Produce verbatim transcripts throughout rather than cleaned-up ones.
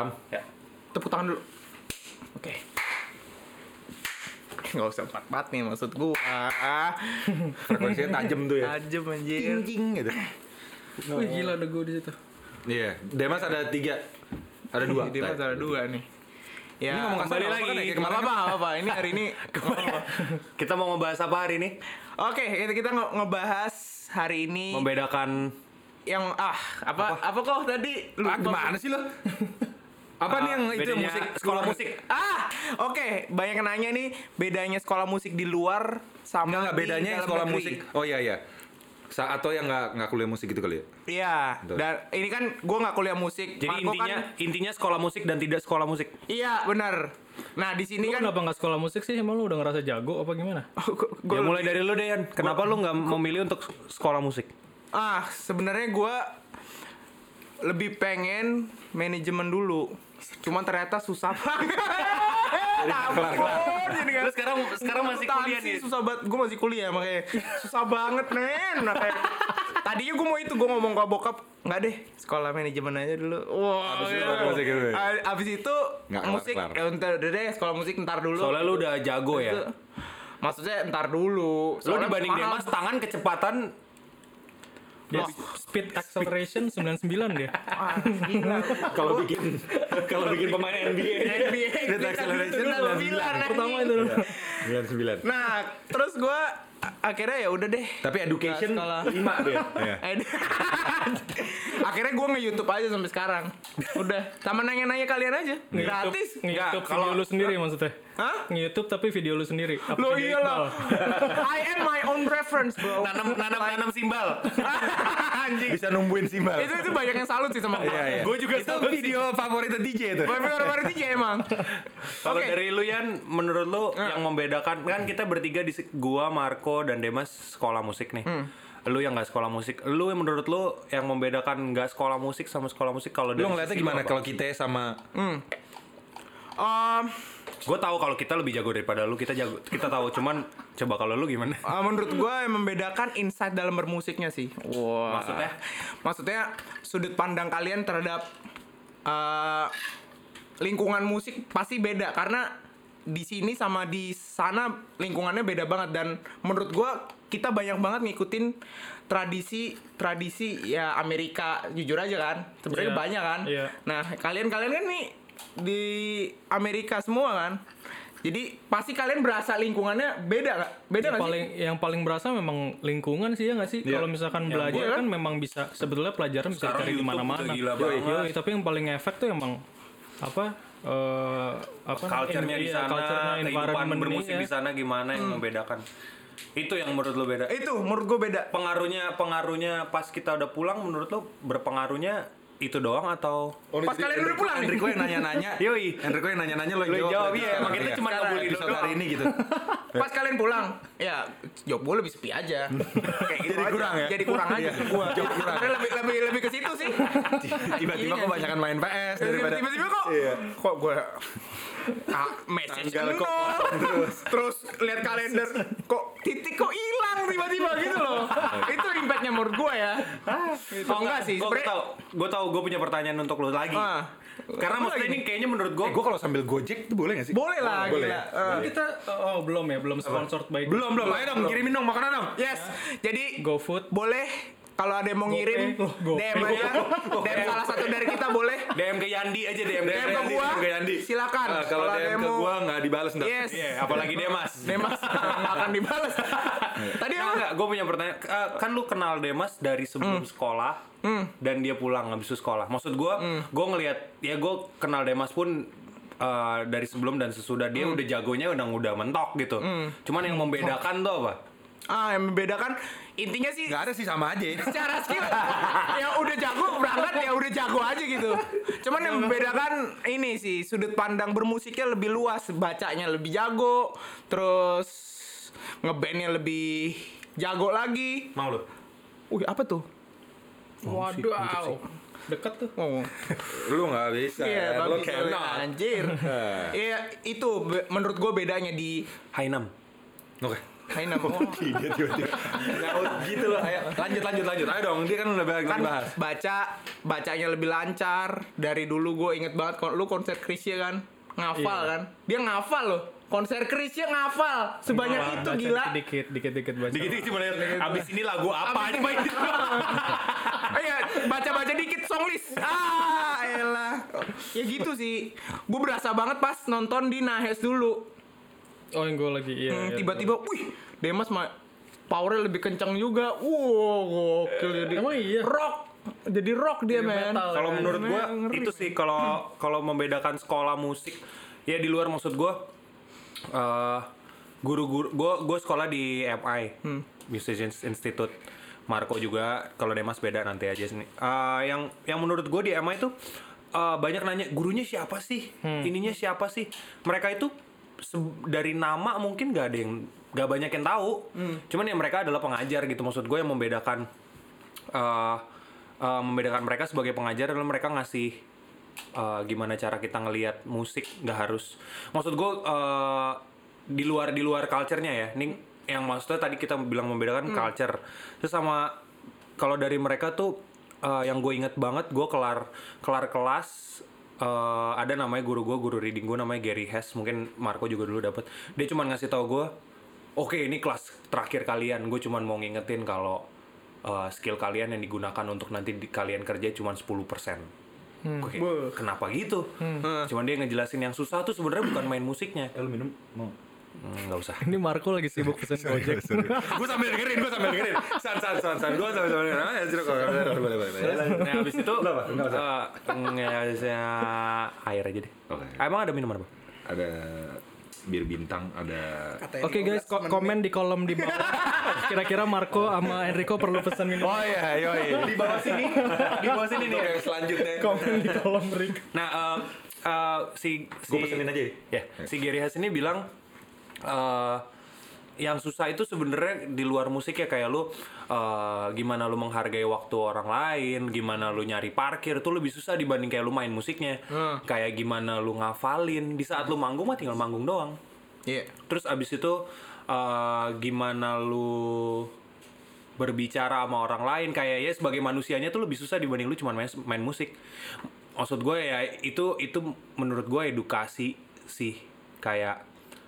Bram. Ya. Tepuk tangan dulu. Oke. Nggak usah empat-empat nih maksud gua. Frekuensinya tajam tuh ya. Tajam anjir. Cing gitu. Wih gila ada gue di situ. Iya, Demas ada tiga. Ada dua. Dia mas ada dua nih. Ya, Ini ngomong kasar kembali nggak lagi. apa-apa kan ya, kayak Gak kemarin apa-apa, apa Ini hari ini. Kita mau ngebahas apa hari ini? Oke, kita kita nge- ngebahas hari ini Membedakan yang ah apa apa, kok tadi Ah, gimana sih lo? Apa nih yang itu bedanya musik sekolah musik? Ah, oke. Banyak yang nanya nih bedanya sekolah musik di luar sama Enggak, enggak di bedanya yang dalam sekolah negeri. musik. Oh iya iya. Sa atau yang nggak nggak kuliah musik gitu kali ya? Iya. Betul. Dan ini kan gue nggak kuliah musik. Jadi Marco intinya kan, intinya sekolah musik dan tidak sekolah musik. iya benar. Nah di sini Lu kan kenapa nggak sekolah musik sih? Emang lu udah ngerasa jago apa gimana? gue Ya mulai dari lu deh Yan. Kenapa lu nggak memilih untuk sekolah musik? ah sebenarnya gue lebih pengen manajemen dulu. Cuman ternyata susah banget. kelar-kelar. Jadi kan Lu sekarang sekarang masih kuliah akuntansi nih. susah banget. Gue masih kuliah makanya susah banget men. Nah, kayak, tadinya gue mau itu gue ngomong ke bokap nggak deh sekolah manajemen aja dulu. Wah. Abis itu iya. sekolah musik gitu ya? A- Abis itu Nggak musik kelar-kelar. ya ntar udah deh sekolah musik ntar dulu. Soalnya lu udah jago ya. Itu- Maksudnya ntar dulu. Lu Soalnya dibanding mahal. Demas tangan kecepatan Dia speed acceleration sembilan puluh sembilan dia. Ah, gila. kalau bikin kalau bikin pemain N B A. N B A Speed acceleration sembilan puluh sembilan, sembilan. Pertama itu. sembilan sembilan. Nah, terus gue akhirnya ya udah deh. Tapi education Nggak sekolah. lima dia. Iya. Ed- akhirnya gue nge-YouTube aja sampai sekarang. Udah, sama nanya-nanya kalian aja. Gratis. Nge-YouTube kalau- video lu sendiri maksudnya. Hah? Nge-YouTube tapi video lu sendiri. Apa Lo video iyalah. Iqbal? I am my own reference, bro. Nanam nanam nanam simbal. Anjing. Bisa numbuhin simbal. Itu itu banyak yang salut sih sama gue. Iya, iya. Gue juga itu salut sih. video favorit D J itu. Banyak orang-orang D J emang. Kalau Oke. dari lu Yan, menurut lu yang membedakan kan kita bertiga di se- gua, Marco dan Demas sekolah musik nih. Lu yang nggak sekolah musik, lu yang menurut lu yang membedakan nggak sekolah musik sama sekolah musik kalau dari Lu ngeliatnya sisi lu gimana apa? kalau kita sama Um, Gue tahu kalau kita lebih jago daripada lu, kita jago, kita tahu. Cuman coba kalau lu gimana? Uh, menurut gue yang membedakan insight dalam bermusiknya sih. Wah. Maksudnya? Maksudnya sudut pandang kalian terhadap uh, lingkungan musik pasti beda karena di sini sama di sana lingkungannya beda banget dan menurut gue kita banyak banget ngikutin tradisi tradisi ya Amerika jujur aja kan sebenarnya Iya. banyak kan. Iya. Nah kalian kalian kan nih di Amerika semua kan. Jadi pasti kalian berasa lingkungannya beda gak? Beda Yang gak paling sih? yang paling berasa memang lingkungan sih ya nggak sih? Iya. Kalau misalkan belajar gua- kan memang bisa sebetulnya pelajaran bisa Sekarang cari di YouTube mana-mana. udah gila Yoi, banget. yoi, tapi yang paling efek tuh emang apa? eh apa Culture-nya di iya, sana, culture-nya, kehidupan environment-nya, bermusik ya. di sana gimana yang membedakan? Itu yang menurut lu beda. Itu menurut gue beda. Pengaruhnya pengaruhnya pas kita udah pulang menurut lu berpengaruhnya itu doang atau Pas kalian udah pulang nih. Enrico yang nanya-nanya. Yoi. Enrico yang nanya-nanya lo Lu yang jawab, jawab. iya, emang kita cuma Sekarang ngebully episode doang. hari ini gitu. Pas kalian pulang, ya job gue lebih sepi aja. Kayak gitu Jadi aja. kurang ya? Jadi kurang aja Iya, gua. job kurang. Sebenarnya lebih lebih lebih ke situ sih. Tiba-tiba Iya, kok banyakan main P S daripada Tiba-tiba kok Iya. kok gue ah, message Tanggal kok nol. kosong terus. Terus lihat kalender kok titik kok hilang tiba-tiba gitu loh. Itu impactnya menurut gue ya. Oh enggak sih, Gue sebenarnya- tau, gue tau, gue punya pertanyaan untuk lu lagi. Ah. Karena Apa maksudnya lagi ini kayaknya menurut gue, Eh, gue kalau sambil Gojek itu boleh gak sih? boleh lah Boleh gila. ya? Eh, Kan kita oh belum ya, belum sponsored by Belum, belum. Ayo dong, kirimin dong makanan dong. Yes. Jadi GoFood. boleh kalau ada yang mau Gopay. ngirim Loh, Gopay. D M aja. D M salah satu dari kita boleh. D M ke Yandi aja, D M D M ke gua. D M ke Yandi. Silakan. Ah, kalau Kalau D ada M yang ke mau- gua nggak dibales ntar. Yes. Iya, apalagi Demas. Demas nggak akan dibales. Tadi Enggak, apa? enggak, gue punya pertanyaan. Eh, kan lu kenal Demas dari sebelum Hmm. sekolah dan dia pulang habis itu sekolah. Maksud gue, Hmm. gue ngelihat ya gue kenal Demas pun eh, dari sebelum dan sesudah dia Hmm. udah jagonya udah udah mentok gitu. Cuman yang membedakan tuh apa? Ah, yang membedakan intinya sih Nggak ada sih sama aja. secara skill ya udah jago berangkat ya udah jago aja gitu. Cuman yang membedakan ini sih sudut pandang bermusiknya lebih luas, bacanya lebih jago, terus ngebandnya lebih jago lagi. Mau lu? Wih, apa tuh? Waduh, au. Deket tuh. Oh. Lu nggak bisa. Iya, Lu bagus cannot. anjir. Iya, itu be- menurut gue bedanya di Hainam. Oke. Hai nama oh, Dia tiba-tiba nyaut gitu loh. Ayo lanjut lanjut lanjut. Ayo dong, dia kan udah banyak kan bahas. baca bacanya lebih lancar. Dari dulu gue inget banget kon- lu konser Krisya kan ngafal Iya. kan. Dia ngafal loh. Konser Krisya ngafal sebanyak Baca itu gila. Dikit, dikit, dikit baca. Dikit-dikit cuma lihat abis ini lagu apa Abis aja. ini- Iya, baca-baca dikit song list. Ah, elah. Ya gitu sih. Gue berasa banget pas nonton di Nahes dulu. Oh yang gue lagi iya. Hmm, iya. tiba-tiba, wih, Demas mah powernya lebih kencang juga. Wow, gokil jadi. Emang iya? Rock. Jadi rock dia, men. metal. Kalau Kan. menurut gua Ngeri, itu sih kalau kalau membedakan sekolah musik ya di luar maksud gua eh guru-guru gua gua sekolah di M I Musicians Institute. Marco juga, kalau Demas beda nanti aja sini. Eh, yang yang menurut gue di M I itu eh, banyak nanya gurunya siapa sih, ininya siapa sih. Mereka itu se- dari nama mungkin gak ada yang gak banyak yang tahu. Cuman ya mereka adalah pengajar gitu. Maksud gue yang membedakan eh, eh, membedakan mereka sebagai pengajar adalah mereka ngasih eh, gimana cara kita ngelihat musik. Gak harus. Maksud gue eh, di luar di luar culture-nya ya. Ini yang maksudnya tadi kita bilang membedakan culture. Terus sama kalau dari mereka tuh eh, yang gue inget banget, gue kelar kelar kelas eh, ada namanya guru gue, guru reading gue namanya Gary Hess. Mungkin Marco juga dulu dapet. Dia cuma ngasih tahu gue, oke ini kelas terakhir kalian. Gue cuma mau ngingetin kalau eh, skill kalian yang digunakan untuk nanti di, kalian kerja cuma sepuluh persen. Oke, kenapa gitu? Cuman dia ngejelasin yang susah tuh sebenarnya bukan main musiknya. Eh, lu minum mau? Hmm, nggak usah. Ini Marco lagi sibuk pesen Gojek. Gue sambil dengerin, gue sambil dengerin. San san san san. Gue sambil sambil dengerin. Ah, ya sudah kok. Boleh boleh. Nah habis itu Kenapa? Nggak usah. eh, ya, ya, air aja deh. Oke. Ah, emang ada minuman apa? Ada bir bintang, ada Oke guys, ko- komen di kolom di bawah. Kira-kira Marco sama Enrico perlu pesan minum. Oh iya, iya. Di bawah sini, di bawah sini nih. Oke, selanjutnya. Komen di kolom ring. Nah eh, eh, si si Gue pesenin aja ya? Ya, si Gary Haas ini bilang eh yang susah itu sebenarnya di luar musik ya, kayak lu eh, gimana lu menghargai waktu orang lain, gimana lu nyari parkir itu lebih susah dibanding kayak lu main musiknya. Kayak gimana lu ngafalin di saat lu manggung mah tinggal manggung doang. Iya. Terus abis itu eh, gimana lu berbicara sama orang lain, kayak ya sebagai manusianya tuh lebih susah dibanding lu cuma main, main musik. Maksud gue ya itu itu menurut gue edukasi sih, kayak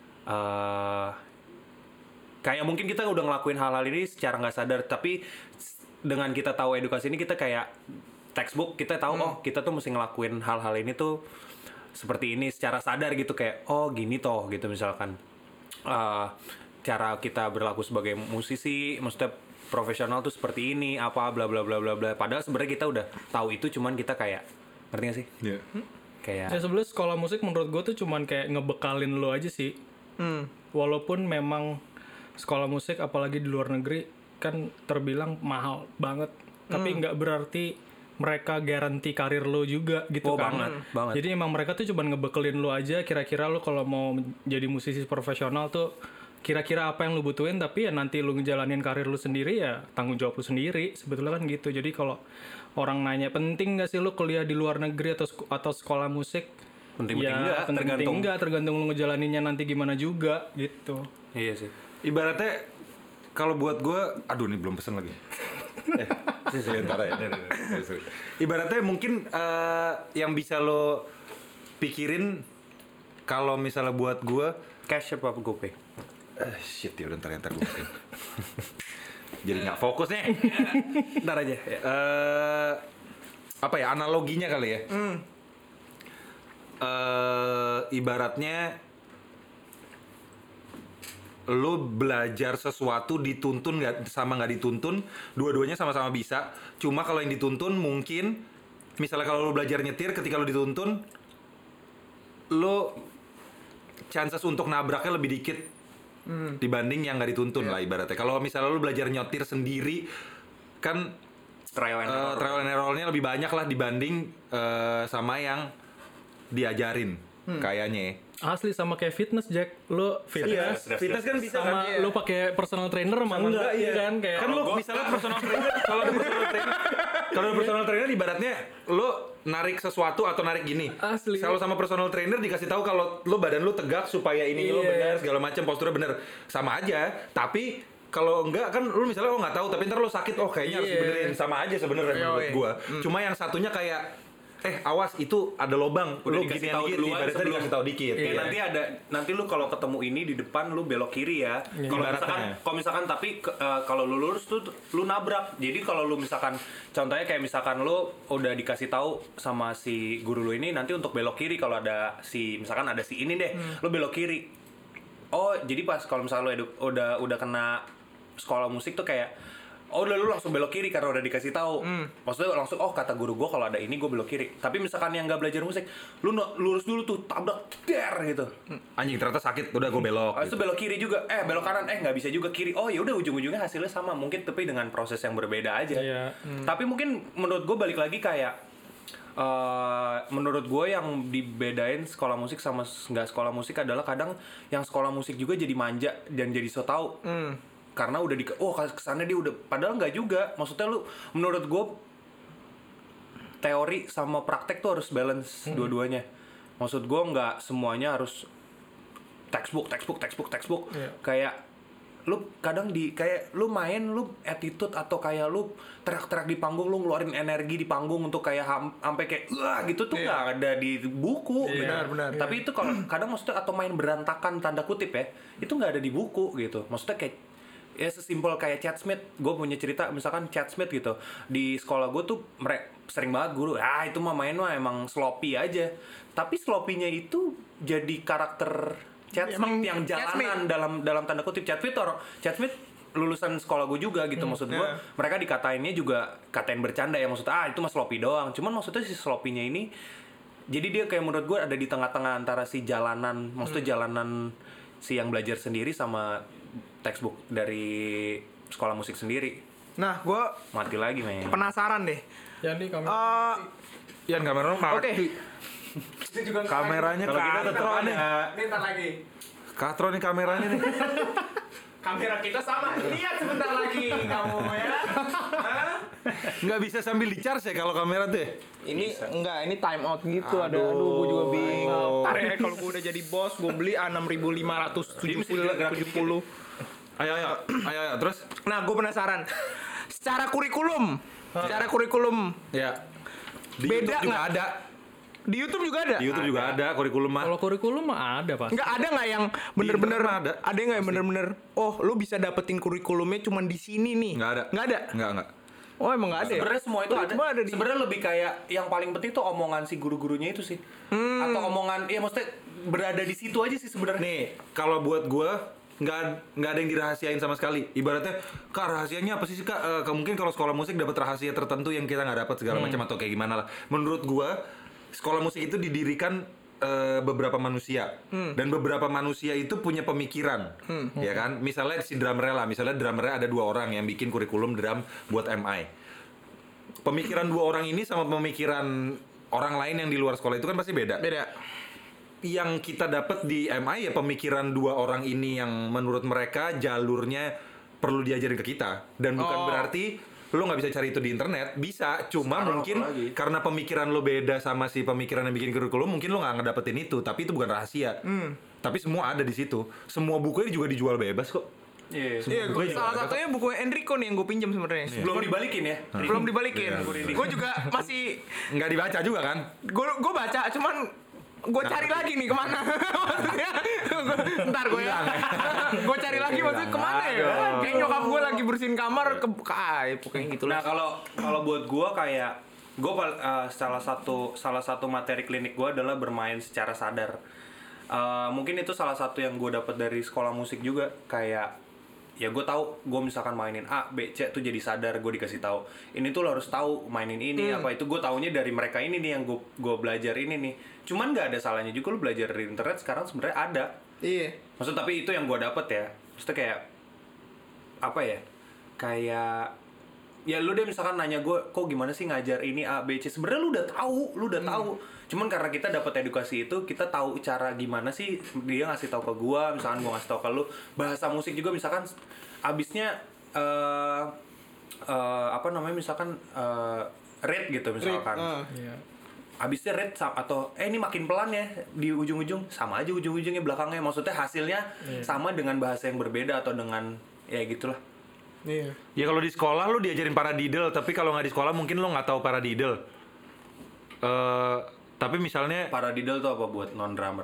eh kayak mungkin kita udah ngelakuin hal-hal ini secara nggak sadar, tapi dengan kita tahu edukasi ini kita kayak textbook, kita tahu oh kita tuh mesti ngelakuin hal-hal ini tuh seperti ini secara sadar gitu, kayak oh gini toh gitu misalkan. Eh, cara kita berlaku sebagai musisi, maksudnya profesional tuh seperti ini, apa bla bla bla bla bla. Padahal sebenarnya kita udah tahu itu, cuman kita kayak ngerti gak sih? Iya. Kayak Ya sebenarnya sekolah musik menurut gue tuh cuman kayak ngebekalin lo aja sih. Hmm. Walaupun memang sekolah musik apalagi di luar negeri kan terbilang mahal banget, tapi nggak berarti mereka garansi karir lo juga gitu Oh, kan. banget, banget. Jadi emang mereka tuh cuman ngebekelin lo aja, kira-kira lo kalau mau jadi musisi profesional tuh kira-kira apa yang lo butuhin, tapi ya nanti lo ngejalanin karir lo sendiri ya tanggung jawab lo sendiri, sebetulnya kan gitu. Jadi kalau orang nanya penting nggak sih lo kuliah di luar negeri atau sek- atau sekolah musik, penting-penting ya enggak, penting-penting tergantung. enggak, tergantung lo ngejalaninnya nanti gimana juga gitu. Iya sih. Ibaratnya kalau buat gue, aduh ini belum pesen lagi. eh, sebentar ya. Nih, nih, nih, sorry. Ibaratnya mungkin eh, yang bisa lo pikirin kalau misalnya buat gue, Cash apa GoPay? eh, shit ya udah ntar ntar gue pikirin. Jadi nggak fokus nih. Ntar aja. Ya. Eh, apa ya analoginya kali ya? Eh, ibaratnya lo belajar sesuatu dituntun nggak sama nggak dituntun, dua-duanya sama-sama bisa. Cuma kalau yang dituntun mungkin, misalnya kalau lo belajar nyetir, ketika lo dituntun, lo chances untuk nabraknya lebih dikit dibanding yang nggak dituntun lah ibaratnya. Kalau misalnya lo belajar nyetir sendiri, kan Trial and eh, error. trial and error-nya lebih banyak lah dibanding eh, sama yang diajarin kayaknya. Asli sama kayak fitness Jack, lu fitness Iya, Fitness kan bisa sama kan? lu pakai personal trainer sama enggak, iya kan kayak Kan lu misalnya personal trainer, kalau ada personal trainer, kalau ada personal trainer ibaratnya lu narik sesuatu atau narik gini. Asli. Kalau sama personal trainer dikasih tahu kalau lu badan lu tegak supaya ini lu Iya. benar segala macam posturnya benar. Sama aja, tapi kalau enggak kan lu misalnya oh nggak tahu tapi ntar lu sakit oh kayaknya harus Iya. dibenerin sama aja sebenarnya menurut Yoi. gua. Cuma yang satunya kayak eh awas itu ada lobang Udah lu dikasih ginian tahu dikit duluan ibaratnya sebelum- dikasih tahu dikit. Kayak Iya. nanti ada nanti lu kalau ketemu ini di depan lu belok kiri ya. Kalau Ibaratnya. misalkan kalau misalkan tapi ke- eh, kalau lu lurus tuh lu nabrak. Jadi kalau lu misalkan contohnya kayak misalkan lu udah dikasih tahu sama si guru lu ini nanti untuk belok kiri kalau ada si misalkan ada si ini deh, lu belok kiri. Oh, jadi pas kalau misalkan lu edu- udah udah kena sekolah musik tuh kayak oh udah lu langsung belok kiri karena udah dikasih tahu. Maksudnya langsung oh kata guru gua kalau ada ini gua belok kiri. Tapi misalkan yang nggak belajar musik, lu no- lurus dulu tuh tabrak der gitu. Anjing ternyata sakit udah gue belok. Habis itu belok kiri juga, eh belok kanan, eh nggak bisa juga kiri. Oh ya udah ujung-ujungnya hasilnya sama, mungkin tapi dengan proses yang berbeda aja. Iya. Tapi mungkin menurut gue balik lagi kayak eh menurut gue yang dibedain sekolah musik sama nggak sekolah musik adalah kadang yang sekolah musik juga jadi manja dan jadi so tau. Karena udah di oh kesana dia udah padahal nggak juga. Maksudnya lu menurut gue teori sama praktek tuh harus balance dua-duanya. Maksud gue nggak semuanya harus textbook, textbook, textbook, textbook. Iya. Kayak lu kadang di kayak lu main lu attitude atau kayak lu teriak-teriak di panggung lu ngeluarin energi di panggung untuk kayak ham- sampai kayak wah gitu tuh nggak ada di buku gitu. Benar, benar. Tapi itu kalau kadang maksudnya atau main berantakan tanda kutip ya itu nggak ada di buku gitu. Maksudnya kayak ya sesimpel kayak Chad Smith. Gue punya cerita misalkan Chad Smith gitu di sekolah gue tuh mereka sering banget guru ah itu mah main mah emang sloppy aja. Tapi sloppy-nya itu jadi karakter Chad Emang Smith yang Chad jalanan dalam dalam tanda kutip. Chad Smith orang Chad Smith lulusan sekolah gue juga gitu. Maksud gue iya. mereka dikatainnya juga katain bercanda ya, maksudnya ah itu mah sloppy doang. Cuman maksudnya si sloppy-nya ini jadi dia kayak menurut gue ada di tengah-tengah antara si jalanan, maksudnya jalanan si yang belajar sendiri sama textbook dari sekolah musik sendiri. Nah, gue Mati lagi men. penasaran deh. Ya nih kamu. Eh, Yan kamera lu Oke. mati. itu juga Kameranya Kalau kita tetap katro nih. ada Nih, ntar lagi. Katro nih kameranya nih. Kamera kita sama. Lihat sebentar lagi kamu ya. Hah? Nggak bisa sambil di charge ya kalau kamera tuh. ya? Ini enggak, ini time out gitu ada. Aduh, gue juga bingung. Ntar ya kalau gue udah jadi bos, gue beli A enam ribu lima ratus tujuh puluh. Ayo ayo ayo ayo terus. Nah, gue penasaran. Secara kurikulum, secara kurikulum Ya. Di Beda YouTube juga nggak? ada. di YouTube juga ada. Di YouTube juga ada kurikulum mah. Kalau kurikulum mah ada pasti. Enggak ada nggak yang bener-bener internet ada. ada nggak yang bener-bener oh lu bisa dapetin kurikulumnya cuman di sini nih? Nggak ada. Nggak ada. Nggak nggak. Oh emang nggak ada. ya? Sebenarnya semua itu Oh, ada. cuma ada di. Sebenarnya lebih kayak yang paling penting tuh omongan si guru-gurunya itu sih. Hmm. Atau omongan ya maksudnya berada di situ aja sih sebenarnya. Nih, kalau buat gua nggak nggak ada yang dirahasiain sama sekali. Ibaratnya, kak rahasianya apa sih sih kak? Eh, mungkin kalau sekolah musik dapat rahasia tertentu yang kita nggak dapat segala macam atau kayak gimana lah. Menurut gua, sekolah musik itu didirikan eh, beberapa manusia dan beberapa manusia itu punya pemikiran, ya kan? Misalnya si drummernya lah, misalnya drummernya ada dua orang yang bikin kurikulum drum buat M I. Pemikiran dua orang ini sama pemikiran orang lain yang di luar sekolah itu kan pasti beda. Beda. Yang kita dapat di M I ya pemikiran dua orang ini yang menurut mereka jalurnya perlu diajarin ke kita dan bukan Oh. berarti lo nggak bisa cari itu di internet, bisa cuma Sekarang mungkin apalagi. karena pemikiran lo beda sama si pemikiran yang bikin kurikulum mungkin lo nggak ngedapetin itu, tapi itu bukan rahasia. Tapi semua ada di situ, semua bukunya juga dijual bebas kok. Iya. Iya, Gue gua, juga salah ada. satunya buku Enrico nih yang gue pinjam sebenarnya. Belum dibalikin ya. Belum dibalikin. Iya. Gue juga masih Nggak dibaca juga kan? gue gue baca cuman gue cari lagi nih kemana maksudnya gua- ntar gue ya gue cari lagi maksudnya kemana ya Aduh. kayak nyokap gue lagi bersihin kamar ke ah, pokoknya gitu Nah lah. kalau kalau buat gua kayak gua pal- eh, salah satu salah satu materi klinik gua adalah bermain secara sadar. Eh, mungkin itu salah satu yang gua dapat dari sekolah musik juga kayak ya gue tahu gue misalkan mainin A B C tuh jadi sadar gue dikasih tahu ini tuh lo harus tahu mainin ini apa itu gue taunya dari mereka ini nih yang gue gue belajar ini nih cuman nggak ada salahnya juga lo belajar di internet sekarang sebenarnya ada Iya. maksud tapi itu yang gue dapet ya maksudnya kayak apa ya kayak ya lu deh misalkan nanya gue, kok gimana sih ngajar ini A B C, sebenarnya lu udah tahu, lu udah tahu. Cuman karena kita dapat edukasi itu, kita tahu cara gimana sih dia ngasih tahu ke gue, misalkan gue ngasih tahu ke lu. Bahasa musik juga misalkan abisnya eh uh, apa namanya misalkan uh, rate gitu misalkan. uh. Iya. Abisnya rate sa- atau eh ini makin pelan ya di ujung-ujung, sama aja ujung-ujungnya belakangnya, maksudnya hasilnya Iya. sama dengan bahasa yang berbeda atau dengan ya gitulah. Iya. Ya kalau di sekolah lu diajarin paradiddle, tapi kalau nggak di sekolah mungkin lu nggak tahu paradiddle. Eh tapi misalnya Paradiddle tuh apa buat non drummer?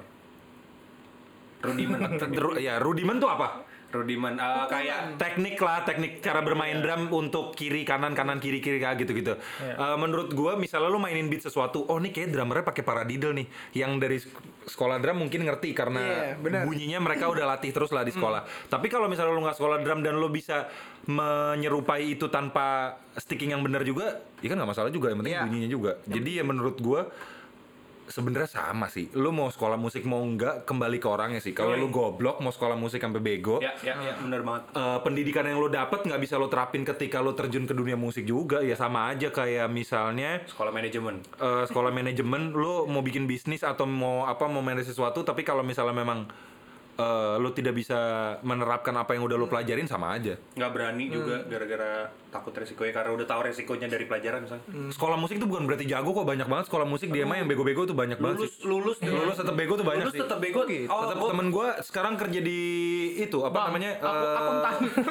Rudiment. ru- ya rudiment tuh apa? Rudiment uh, kayak Teknik lah, teknik cara bermain drum untuk kiri kanan kanan kiri kiri kayak gitu gitu. Menurut gua misalnya lu mainin beat sesuatu, oh nih kayak drummernya pakai paradiddle nih. Yang dari sek- sekolah drum mungkin ngerti karena Iya, benar. bunyinya mereka udah latih terus lah di sekolah. Tapi kalau misalnya lu nggak sekolah drum dan lu bisa menyerupai itu tanpa sticking yang benar juga, ya kan nggak masalah juga. Yang penting Iya. bunyinya juga. Jadi ya menurut gua sebenarnya sama sih. Lu mau sekolah musik mau enggak kembali ke orangnya sih. Kalau lu goblok mau sekolah musik sampai bego, ya ya ya benar banget. eh, pendidikan yang lo dapet nggak bisa lo terapin ketika lo terjun ke dunia musik juga, ya sama aja kayak misalnya Sekolah manajemen. eh, sekolah manajemen lo mau bikin bisnis atau mau apa mau manage sesuatu, tapi kalau misalnya memang eh, lo tidak bisa menerapkan apa yang udah lo pelajarin, sama aja. Nggak berani juga gara-gara takut resikonya karena udah tahu resikonya dari pelajaran misalnya. Sekolah musik itu bukan berarti jago kok, banyak banget sekolah musik dia mah yang bego-bego tuh banyak banget Lulus sih. lulus dengan- Lulus tetap bego tuh banyak lulus sih. tetap bego. Oh, Tetap gua- temen gue sekarang kerja di itu apa Bang, namanya aku- eh, akuntan.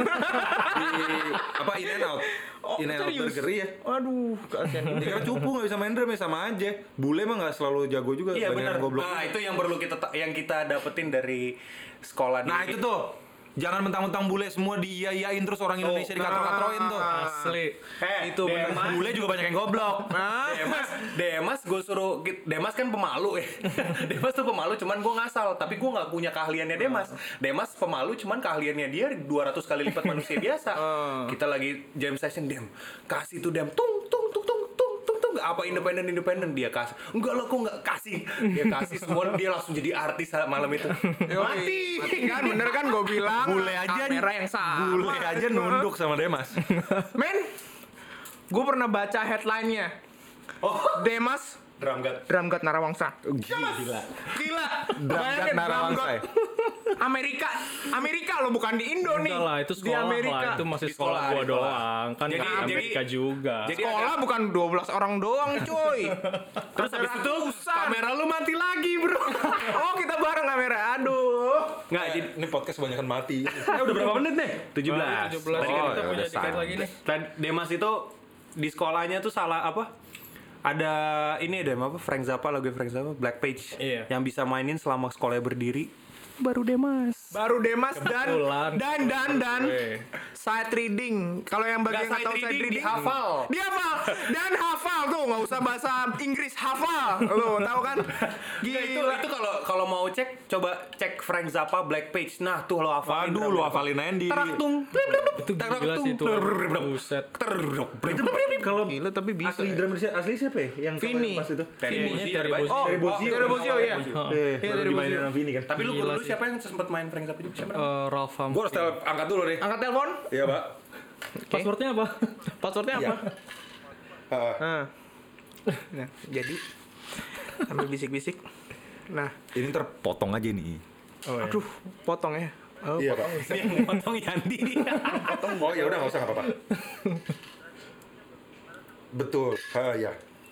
di apa in and out Oh, in and out serius? burger ya. Aduh, kasihan. Ya karena cupu nggak bisa main drum ya sama aja. Bule mah nggak selalu jago juga, Iya banyak benar. yang goblok. Nah, itu yang perlu kita ta- yang kita dapetin dari sekolah di Nah itu tuh, jangan mentang-mentang bule semua diiyain terus orang Indonesia dikatro-katroin tuh. Asli. Eh, Itu benar. Demas, Bule juga banyak yang goblok. Demas, Demas gue suruh, Demas kan pemalu ya. Demas tuh pemalu, cuman gue ngasal. Tapi gue nggak punya keahliannya Demas. Demas pemalu, cuman keahliannya dia dua ratus kali lipat manusia biasa. Kita lagi jam session, Dem, kasih tuh Dem, tung tung tung tung tung tung tung. Apa independen independen dia kasih. Enggak lo kok nggak kasih. Dia kasih semua, dia langsung jadi artis malam itu. Mati. Mati kan, bener kan gue bilang. Bule aja kamera yang sama. Bule aja nunduk sama Demas. Men, gue pernah baca headline-nya. Oh, Demas drum god. Drum God Narawangsa. Gila. Gila. Drum God Bayangin, Narawangsa Drum ya? God. Amerika, Amerika lo bukan di Indo nih. Enggak lah, itu Di sekolah Amerika. lah, itu masih Di sekolah sekolah, gua di sekolah. doang. Kan Jadi- di Amerika jadi- juga. jadi- Sekolah bukan dua belas orang doang, cuy. Terus habis itu Ratusan. kamera lu mati lagi, bro. Oh, kita bareng kamera. Aduh. Nggak, jadi Ini podcast kebanyakan mati. Eh, udah berapa menit nih? tujuh belas. Baru tujuh belas. Tadi Oh, kan ya kita punya udah dikit sama. lagi nih. Dan Demas itu di sekolahnya tuh salah apa? Ada ini ada apa? Frank Zappa, lagu Frank Zappa, Black Page. Iya. Yang bisa mainin selama sekolahnya berdiri. Baru Demas. Baru Demas dan Kebetulan. dan dan dan Gue. sight reading. Kalau yang Nggak bagian nggak sight tahu sight reading, reading, dihafal. Dia hafal dan hafal tuh, nggak usah bahasa Inggris, hafal. Lo tahu kan? Nggak, itu Gila. itu kalau kalau mau cek coba cek Frank Zappa Black Page. Nah, tuh lo hafalin. Waduh, lu hafalin aja di. Taraktung. Itu gila sih itu. Buset. Kalau Gila tapi bisa. asli drummer si- asli siapa ya? Yang Vini. pas itu. Terry Vini, Bozzio, Terry ada banyak. Bozzio. Oh, Terry Bozzio. Terry Bozzio, iya. Eh, Iya, baru Terry dimainin Bozzio. sama Vini kan. Tapi lu Gila dulu sih. siapa yang sempat main Frank Zappa juga? Siapa? Eh, Ralph Gua harus Humphries. tel- angkat dulu deh. Angkat telepon. Iya, Pak. Passwordnya apa? Passwordnya Iya. apa? Ah. Nah, jadi sambil bisik-bisik. Nah, Ini terpotong aja nih. Oh, iya. aduh, potong ya. Oh, Iya, Pak. Yang potong Yandi. Oh, ya udah nggak usah nggak apa-apa. Betul. Ha, ya.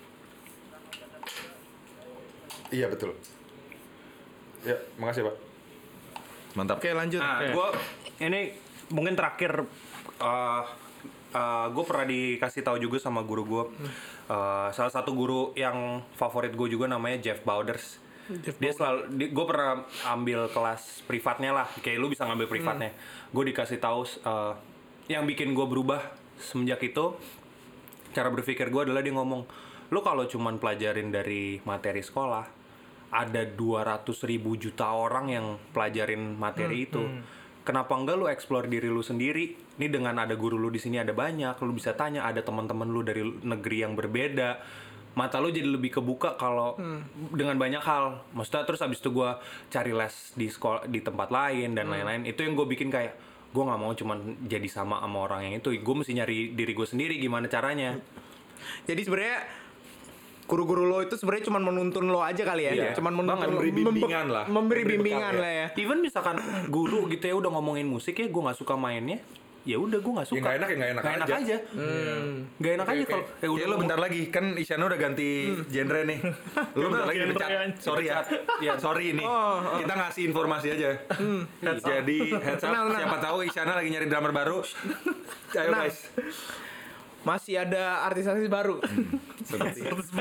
Iya, betul. Ya, makasih, Pak. Mantap. Oke, lanjut. Nah, Oke. gue ini mungkin terakhir uh, uh, gue pernah dikasih tahu juga sama guru gue. Uh, salah satu guru yang favorit gue juga namanya Jeff Bowders. Dia selalu, gue pernah ambil kelas privatnya lah, kayak lu bisa ngambil privatnya. Gue dikasih tahu uh, yang bikin gue berubah semenjak itu, cara berpikir gue adalah dia ngomong, lu kalau cuman pelajarin dari materi sekolah, ada dua ratus ribu juta orang yang pelajarin materi itu. Kenapa enggak lu explore diri lu sendiri? Ini dengan ada guru lu di sini ada banyak, lu bisa tanya, ada teman-teman lu dari negeri yang berbeda. Mata lu jadi lebih kebuka kalau dengan banyak hal. Maksudnya terus abis itu gue cari les di sekolah di tempat lain dan lain-lain. Itu yang gue bikin kayak, gue nggak mau cuman jadi sama sama orang yang itu, gue mesti nyari diri gue sendiri gimana caranya. Jadi sebenarnya guru-guru lo itu sebenarnya cuma menuntun lo aja kali ya, Iya. cuman menuntun Memberi membe- bimbingan lah. memberi Memberi bimbingan bekal, lah ya. Even misalkan guru gitu ya udah ngomongin musik ya, gue nggak suka mainnya, ya udah gue nggak suka. nggak enak ya nggak enak Nggak enak aja. aja. Nggak enak aja kalau eh, Ya lo bentar lagi kan Isyana udah ganti genre nih. Lo bentar lagi Genre dipecat. ya. Sorry ya. Iya. Sorry nih. Kita ngasih informasi aja. Jadi heads up Tenang, tenang. siapa tahu Isyana lagi nyari drummer baru. Ayo Nah. guys. Masih ada artis-artis baru. Seperti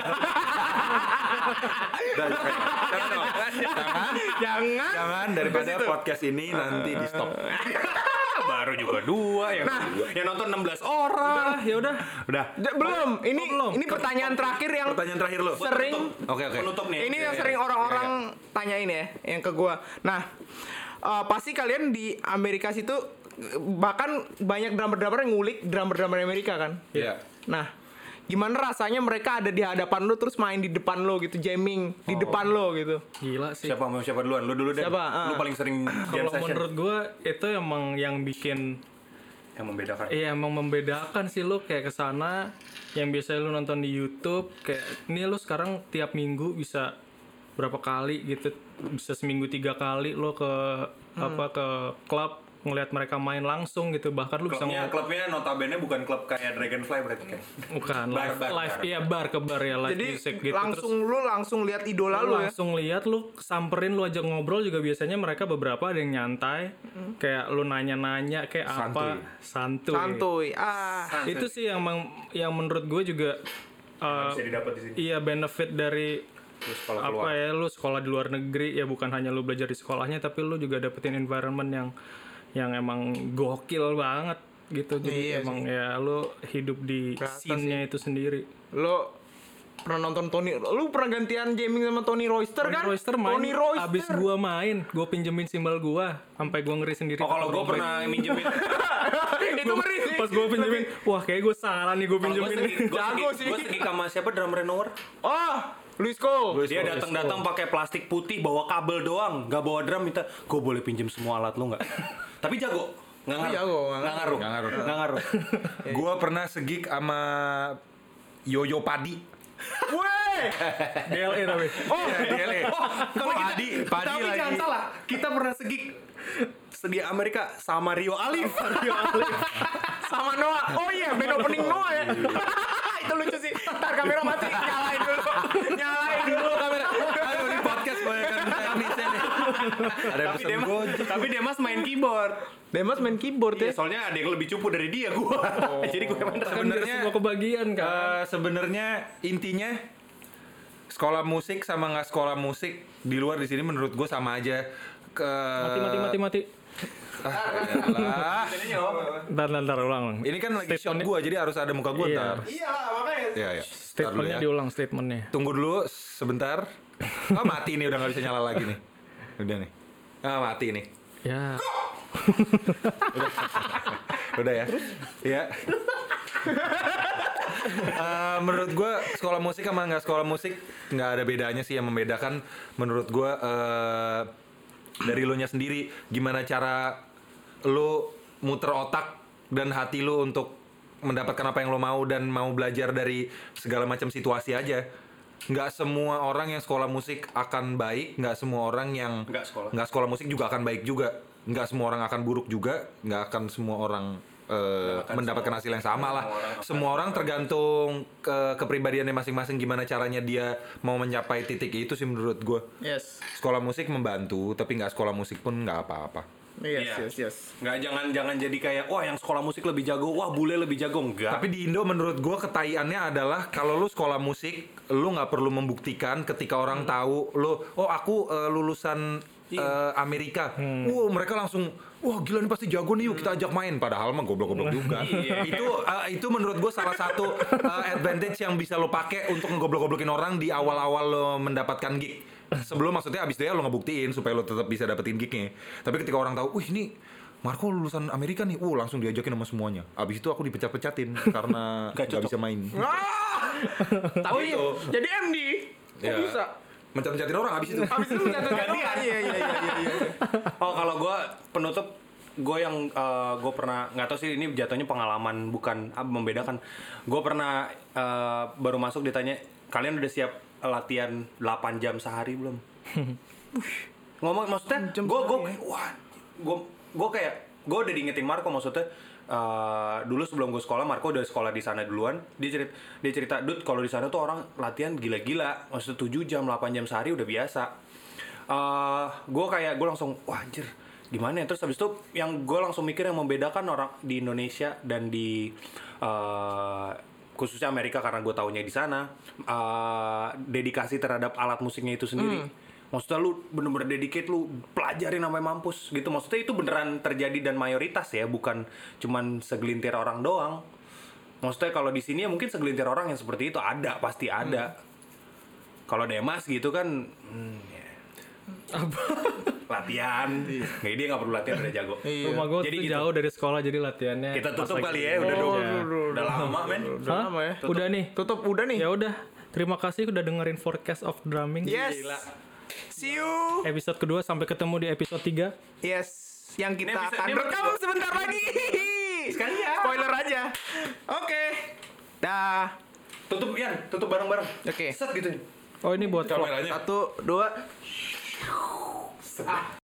Dan, jangan dong. Jangan. Jangan. Jangan daripada podcast ini nanti di stop. baru juga dua yang yang nonton enam belas orang. ya udah. Udah. D- belum. Ini belum? ini pertanyaan terakhir yang Pertanyaan terakhir lo. sering Oke oke. Penutup nih. ini yang iya, sering iya. orang-orang tanyain ya, yang ke gua. Nah, eh, pasti kalian di Amerika situ eh, bahkan banyak drummer-drummer yang ngulik drummer-drummer Amerika kan. Iya. Nah, gimana rasanya mereka ada di hadapan lo terus main di depan lo gitu, jamming di depan lo gitu. Gila sih. Siapa mau siapa duluan? Lu dulu deh. Siapa? Ah. Lu paling sering jam Kalau session menurut gue itu emang yang bikin yang membedakan. Iya emang membedakan sih lu kayak kesana yang biasanya lu nonton di YouTube kayak ini lu sekarang tiap minggu bisa berapa kali gitu, bisa seminggu tiga kali lu ke apa ke klub ngelihat mereka main langsung gitu, bahkan lu bisa Klubnya, ngeliat klubnya notabene bukan klub kayak Dragonfly berarti kan? bukan Bar, live, bar, live bar. iya bar ke bar ya live Jadi music gitu langsung terus lu langsung lihat idola lu lu ya. langsung lihat lu samperin lu ajak ngobrol juga biasanya mereka beberapa ada yang nyantai kayak lu nanya-nanya kayak apa santuy. Santuy. Ah. Itu sih yang meng- yang menurut gue juga uh, Bisa didapat di sini. iya benefit dari Lu sekolah apa keluar. ya lu sekolah di luar negeri ya, bukan hanya lu belajar di sekolahnya tapi lu juga dapetin environment yang yang emang gokil banget gitu. Jadi Iya emang ya lu hidup di Kerasa scene-nya itu sendiri. Lo pernah nonton Tony, lu pernah gantian jamming sama Tony Royster Tony kan? Royster main, Tony Royster. abis gua main, gua pinjemin simbal gua sampai gua ngeri sendiri. Oh kalau gue pernah minjemin. Itu ngeri sih. Pas gua pinjemin, wah kayak gua salah nih gua Gue pinjemin. segi, gue Jago segi, sih. gue segi sama siapa drummer Nowhere. Oh, Luis Cole. Dia datang-datang pakai plastik putih, bawa kabel doang, nggak bawa drum, minta, gue boleh pinjem semua alat lu nggak? Tapi jago. Nggak ngaruh. Jago, nggak Nggak ngaruh. Nggak ngaruh. Nggak ngaruh. Gua pernah segig sama Yoyo Padi. Weh. D L E tapi. Oh, D L E. Tapi Padi, Padi tapi lagi. jangan salah, kita pernah segig di Amerika sama Rio Alif. Rio Alif. sama Noah. Oh iya, band opening Noah ya. Itu lucu sih. Ntar kamera mati, nyalain dulu. Nyalain dulu kamera. Aduh di podcast banyak kan teknisnya nih. Ada yang Tapi pesen Demas, Gojek. tapi Demas main keyboard. Demas main keyboard Iya, ya. soalnya ada yang lebih cupu dari dia gua. Jadi gue main Kan biar Sebenarnya semua kebagian kan. eh, sebenarnya intinya sekolah musik sama nggak sekolah musik di luar di sini menurut gue sama aja. Ke mati mati mati mati. Ah, Ntar ntar, ntar ulang. ulang. ini kan lagi shot gue jadi harus ada muka gue Iya. ntar. Iya lah, makanya. Iya iya. Ntar dulu Statementnya ya. diulang statementnya. Tunggu dulu sebentar. Ah mati nih udah nggak bisa nyala lagi nih. Udah nih. Ah mati nih. Ya. Udah ya. Iya. Eh, menurut gue sekolah musik sama nggak sekolah musik nggak ada bedanya sih. Yang membedakan menurut gue eh, dari lo nya sendiri gimana cara lo muter otak dan hati lo untuk mendapatkan apa yang lo mau dan mau belajar dari segala macam situasi aja. Nggak semua orang yang sekolah musik akan baik, nggak semua orang yang Nggak sekolah. nggak sekolah musik juga akan baik juga. Nggak semua orang akan buruk juga, nggak akan semua orang eh, akan mendapatkan semua- hasil yang sama lah. semua orang akan Semua orang tergantung ke kepribadiannya masing-masing gimana caranya dia mau mencapai titik itu sih menurut gue. Yes. Sekolah musik membantu, tapi nggak sekolah musik pun nggak apa-apa. Yes, Iya. yes, yes. Nggak, jangan jangan jadi kayak wah yang sekolah musik lebih jago, wah bule lebih jago, enggak. Tapi di Indo menurut gue ketaiannya adalah kalau lu sekolah musik, lu nggak perlu membuktikan ketika orang tahu lu, oh aku eh, lulusan eh, Amerika, wow mereka langsung, wah gila nih pasti jago nih, yuk kita ajak main. Padahal mah goblok-goblok juga. itu eh, itu menurut gue salah satu eh, advantage yang bisa lo pakai untuk ngegoblok-goblokin orang di awal-awal lo mendapatkan gig. Sebelum maksudnya abis itu ya lo ngebuktiin supaya lo tetap bisa dapetin gignya. Tapi ketika orang tahu, wih ini Marco lulusan Amerika nih, uh langsung diajakin sama semuanya. Abis itu aku dipecat-pecatin karena Nggak nggak cocok. bisa main. Tapi Gitu. jadi M D. Kok Ya. bisa? Mencat-mencatin orang abis itu. Habis itu mencatatkan orang. Iya, iya, iya, iya, iya. Oh kalau gua penutup gue yang gue pernah nggak tahu sih ini jatuhnya pengalaman bukan ah, membedakan. Gue pernah uh, baru masuk ditanya kalian udah siap latihan delapan jam sehari belum? Ngomong maksudnya gue gue kayak wah gue gue kayak gue udah diingetin Marco maksudnya uh, dulu sebelum gue sekolah Marco udah sekolah di sana duluan. Dia cerita dia cerita Dut kalau di sana tuh orang latihan gila-gila maksudnya tujuh jam delapan jam sehari udah biasa. Uh, gue kayak gue langsung wah anjir gimana ya, terus habis itu yang gue langsung mikir yang membedakan orang di Indonesia dan di uh, khususnya Amerika karena gue taunya di sana uh, dedikasi terhadap alat musiknya itu sendiri. Hmm. Maksudnya lu bener-bener dedicate, lu pelajarin sampai mampus gitu. Maksudnya itu beneran terjadi dan mayoritas ya, bukan cuman segelintir orang doang. Maksudnya kalau di sini ya mungkin segelintir orang yang seperti itu ada, pasti ada. Hmm. Kalau Demas gitu kan hmm, ya. Apa? Latihan. Nggak, dia nggak perlu latihan udah jago. Iya. Rumah gue tuh gitu. jauh dari sekolah jadi latihannya. Kita tutup pas kali lagi- ya, udah dong. udah, Udah lama men. Udah lama ya. Hah? Udah nih. Tutup udah nih. Ya udah. Terima kasih udah dengerin Forecast of Drumming. Yes. Gila. See you. Episode kedua sampai ketemu di episode tiga. Yes. Yang kita Ini bisa- akan ini rekam bagus. sebentar lagi. Sekalian. Spoiler aja. Oke. Dah. Tutup Yan, tutup bareng-bareng. Oke. Set gitu. Oh ini buat Kameranya. Satu, dua. Ah.